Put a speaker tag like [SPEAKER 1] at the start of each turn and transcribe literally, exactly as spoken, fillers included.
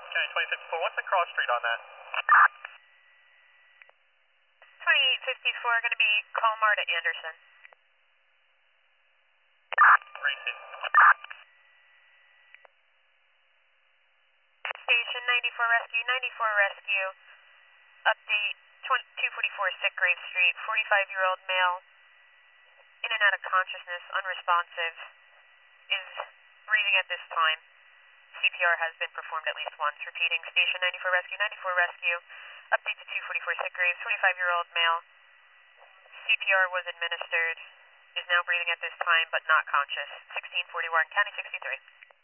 [SPEAKER 1] County twenty fifty-four, what's the cross street on that?
[SPEAKER 2] twenty-eight fifty-four, going to be Colmar to Anderson.
[SPEAKER 1] Racing.
[SPEAKER 2] Station ninety-four Rescue, ninety-four Rescue. Update two forty-four Sickgrave Street, forty-five-year-old male, in and out of consciousness, unresponsive, is breathing at this time. C P R has been performed at least once. Repeating, Station ninety-four Rescue, ninety-four Rescue. Update to two forty-four Sickgraves, forty-five-year-old male. C P R was administered, is now breathing at this time but not conscious. sixteen forty-one, County sixty-three.